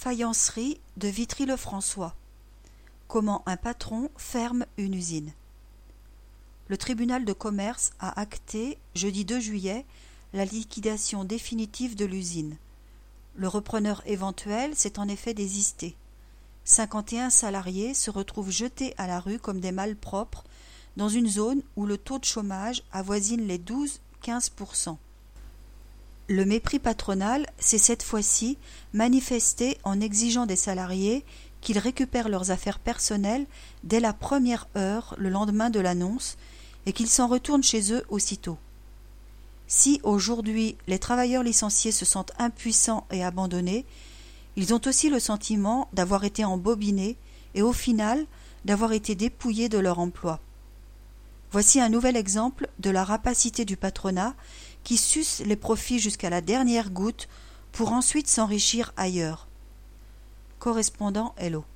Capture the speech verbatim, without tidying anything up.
Faïencerie de Vitry-le-François. Comment un patron ferme une usine. Le tribunal de commerce a acté, jeudi deux juillet, la liquidation définitive de l'usine. Le repreneur éventuel s'est en effet désisté. cinquante et un salariés se retrouvent jetés à la rue comme des malpropres dans une zone où le taux de chômage avoisine les douze à quinze pour cent. Le mépris patronal s'est cette fois-ci manifesté en exigeant des salariés qu'ils récupèrent leurs affaires personnelles dès la première heure le lendemain de l'annonce et qu'ils s'en retournent chez eux aussitôt. Si aujourd'hui les travailleurs licenciés se sentent impuissants et abandonnés, ils ont aussi le sentiment d'avoir été embobinés et au final d'avoir été dépouillés de leur emploi. Voici un nouvel exemple de la rapacité du patronat qui suce les profits jusqu'à la dernière goutte pour ensuite s'enrichir ailleurs. Correspondant Hello.